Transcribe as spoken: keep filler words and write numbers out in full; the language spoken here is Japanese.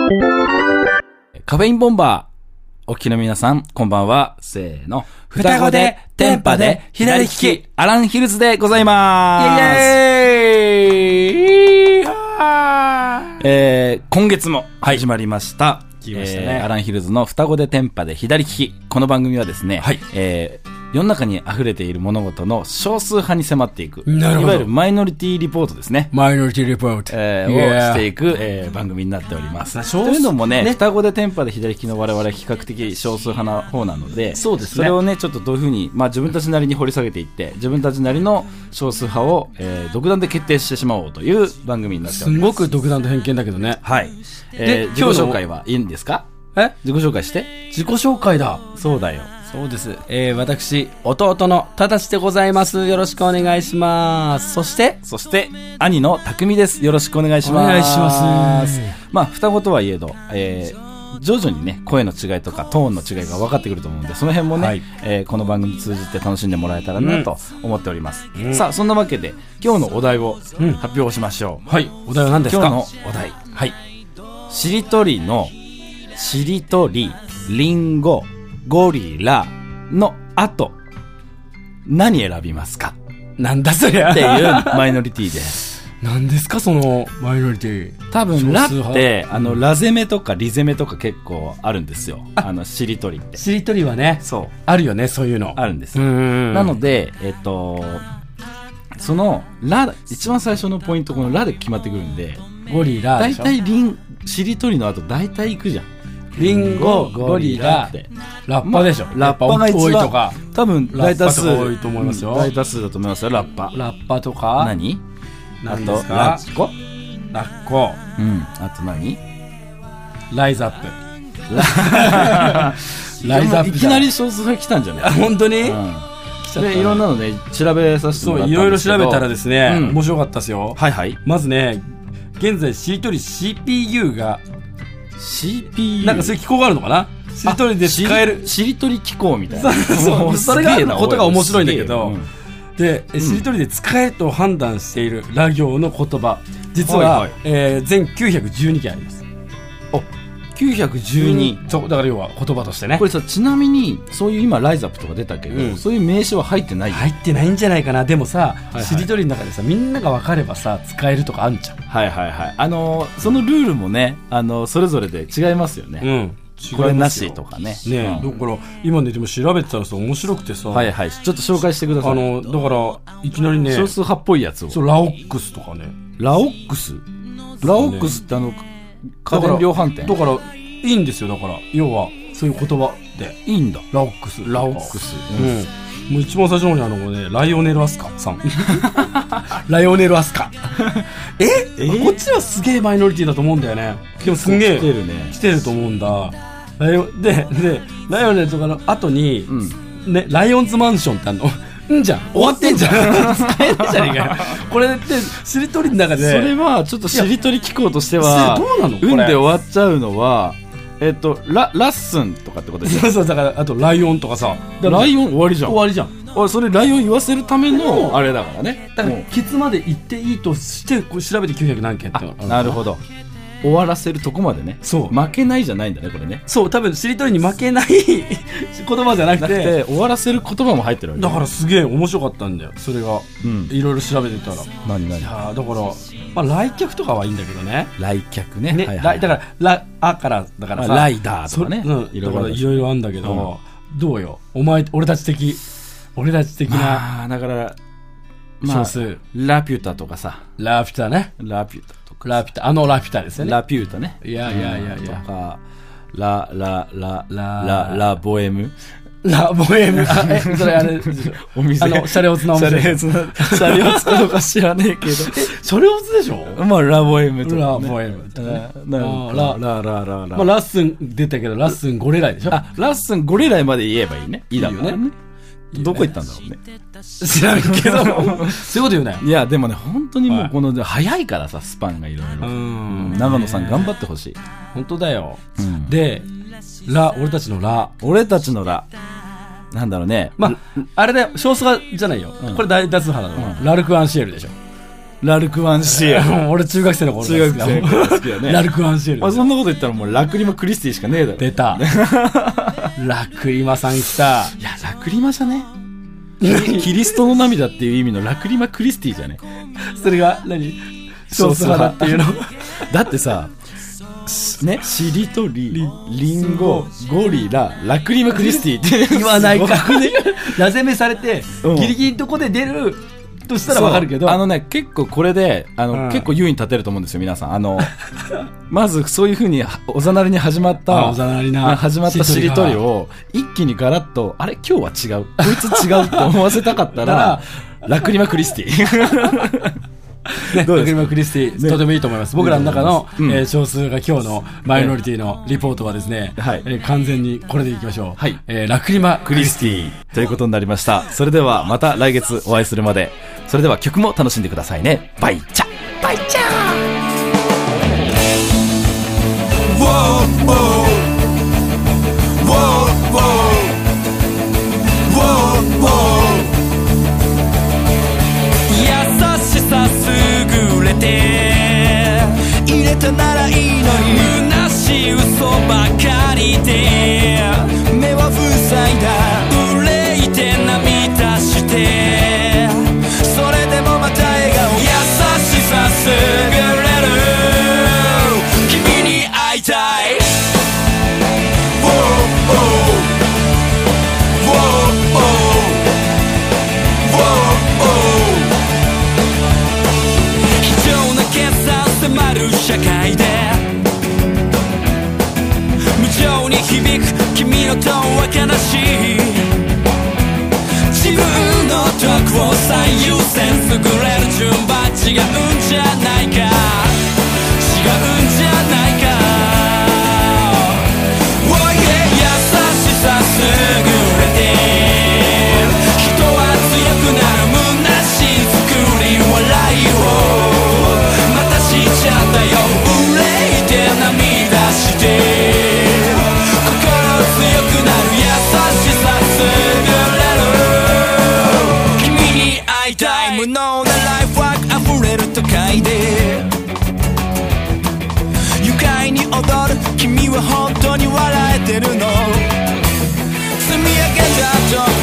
カフェインボンバー。お聞きの皆さん、こんばんは。せーの。 双子で、テンパで、左利き、 アランヒルズでございまーす。 イエーイ、 えー、今月も始まりました。はい、 来ましたね、 えー。アランヒルズの双子でテンパで左利き。この番組はですね、 はい、 えー、世の中に溢れている物事の少数派に迫っていく。 なるほど。 いわゆるマイノリティリポートですね。 マイノリティリポート。 えー、をしていく、えー、番組になっております。というのもね、ね双子でテンパで左利きの我々は比較的少数派な方なので、 そうですね。 それをね、ちょっとどういうふうに、まあ自分たちなりに掘り下げていって、自分たちなりの少数派を、えー、独断で決定してしまおうという番組になっております。 すごく独断と偏見だけどね。 はい。えー、自己紹介はいいんですか？ え？ 自己紹介して。 自己紹介だ。 そうだよ。 そうです。えー、私、弟のただしでございます。よろしくお願いします。そして、 そして、兄のたくみです。よろしくお願いします。 お願いします。 まあ、双子とはいえど、えー、徐々にね、声の違いとかトーンの違いが分かってくると思うので、その辺もね、はい、えー、この番組通じて楽しんでもらえたらなと思っております。うん、さあ、そんなわけで、今日のお題を発表しましょう。 うん、はい。お題は何ですか？ 今日のお題。はい。しりとりの、しりとり、りんご、ゴリラ、の後何選びますか？ なんだそりゃっていうマイノリティです。 何ですかそのマイノリティ？ 多分ラってあのラ攻めとかリ攻めとか結構あるんですよ。あのしりとりって。 しりとりはね、そうあるよね、そういうのあるんです。なのでえっとそのラ一番最初のポイントこのラで決まってくるんで、 ゴリラだいたいリンしりとりの後だいたい行くじゃん。 リンゴ、ゴリラって。ラッパでしょ、ま、 ラッパが一番多いとか。 多分大多数。 多いと思いますよ。 大多数だと思いますよ、ラッパ。 ラッパとか。 何？ 何ですか？ ラッコ？ ラッコ。 うん。あと何？ ライズアップ。 ライズアップ。いきなり少数派来たんじゃない？ あ、本当に？うん。 で、いろんなのね、調べさせてもらったんですけど。そう、 いろいろ調べたらですね、うん、面白かったですよ。 はいはい。 まずね、現在しりとり シーピーユー が、 シーピーユーなんかそういう機構があるのかな？しりとりで使えるしりとり機構みたいな。 そうそれがあることが面白いんだけど、うん、で、 うん、 しりとりで使えると判断しているラ行の言葉、実は、はいはい、えー、全きゅうひゃくじゅうにけんあります。 お、きゅうひゃくじゅうに、 うん、そうだから要は言葉としてね。 これさ、ちなみにそういう今ライズアップとか出たけど、うん、そういう名詞は入ってない？ 入ってないんじゃないかな。でもさ、はいはい、しりとりの中でさ、みんなが分かればさ使えるとかあんじゃん。 はいはいはい。あのー、そのルールもね、あのー、それぞれで違いますよね。うん。これなしとかね。 ね、うん、だから今ねでも調べてたらさ面白くてさ。 はいはい。ちょっと紹介してください。 あのだからいきなりね。 少数派っぽいやつを。 そうラオックスとかね。 ラオックス？ラオックスってあの家電量販店。 だからいいんですよ。だから要はそういう言葉でいいんだ。 ラオックス。 ラオックス。 うん。もう一番最初の方にあのねライオネルアスカさん。ライオネルアスカ。え？え？こっちはすげえマイノリティだと思うんだよね。でもすげえ来てるね。 来てると思うんだ。ライオンででライオネルとかの後に、うん、ねライオンズマンションってあるの。んじゃん終わってんじゃん。使えないじゃねえかよ。これってしりとりの中で。 それはちょっとしりとり機構としてはどうなの？ 運で終わっちゃうのは。えっと、ラ、ラッスンとかってことですよ。 そうそう、だから、あと、ライオンとかさ。 ライオン終わりじゃん。 終わりじゃん。 あ、それ、ライオン言わせるための、あれだからね。 だから、ケツまで行っていいとして、こう調べてきゅうひゃく何件っての。 なるほど。終わらせるとこまでね。そう。負けないじゃないんだね、これね。 そう、多分、しりとりに負けない言葉じゃなくて。なくて、 終わらせる言葉も入ってるわけ。 だから、すげえ面白かったんだよ。それが。うん。いろいろ調べてたら。 何何？ いやだから、まあ、来客とかはいいんだけどね。 来客ね。 ね、はいはい、だから、ラ、あからだからさ。 ライダーとかね。 うん。いろいろ、いろいろあるんだけど、うん、どうよ。お前、俺たち的、俺たち的な。 ああ、だから、まあ、少数。ラピュタとかさ。 ラピュタね。 ラピュタとか。 ラピュタ、あのラピュタですよね。 ラピュタね。 いやいやいやいや。 とか、ラ、ラ、ラ、ラ、ラ、ラ、ボエム。 ラボエム。え、それあれ、 お店。 あの、シャレオツなお店。 シャレオツな、シャレオツかどうか知らねえけど。え、 シャレオツでしょ？ まあ、ラボエムとか、ね。 ラボエムとか、ね。 ラ、ラ、ラ、ラ、ラ。 まあ、ラッスン出たけど、ラッスンゴレライでしょ？ あ、ラッスンゴレライまで言えばいいね。いいだろうね。どこ行ったんだろうね。 知らんけど、そういうこと言うなよ。 いや、でもね、本当にもうこの、早いからさ、スパンがいろいろ。長野さん頑張ってほしい。 本当だよ。で、ラ、俺たちのラ。 俺たちのラ。なんだろうね。 まあ、あれだよ、少数派じゃないよ。これ大多数派なの。ラルク・アンシエルでしょ。 ラルク・アンシエル。 俺中学生の頃中学生の頃好きだね。 ラルク・アンシエル。 あ、そんなこと言ったらもうラクリマ・クリスティしかねえだろ。 出た。ラクリマさん来た。 いや、ラクリマじゃねキリストの涙っていう意味のラクリマ・クリスティじゃね。 それが何少数派っていうの。 だってさ、ね、しりとり、リンゴ、ゴリラ、ラクリマ・クリスティって言わないか。なぜめされて、うん、ギリギリのとこで出るとしたらわかるけど。 あのね、結構これで、あの、うん、結構優位に立てると思うんですよ、皆さん。あの、まずそういう風に、おざなりに始まった、 おざなりな。 始まったしりとりを、一気にガラッと、あれ今日は違う。こいつ違うって思わせたかったら、ラクリマ・クリスティ。 ね、ラクリマ・クリスティ、ね、とてもいいと思います。僕らの中の、うんえー、少数が今日のマイノリティのリポートはですね、はいえー、完全にこれでいきましょう。はいえー、ラクリマ・クリスティということになりました。それではまた来月お会いするまで。それでは曲も楽しんでくださいね。バイチャバイチャー。ウォーウォーウォーウォーウォーウォー入れたならいいのに虚しい嘘ばかりで目は塞いだ憂いて涙してそれでもまた笑顔優しさすぐれる君に会いたい Whoa, whoa, whoa, whoa, whoa, whoa迫る社会で無情に響く君のトーンは悲しい自分の得を最優先優れる順番違うんじゃないか違うんじゃないか Oh yeah 優しさ優れて人は強くなる虚しい作り笑いをしちゃったよ憂いて涙して心強くなる優しさ優れる君に会いたい無能なライフワーク溢れる都会で愉快に踊る君は本当に笑えてるの積み上げた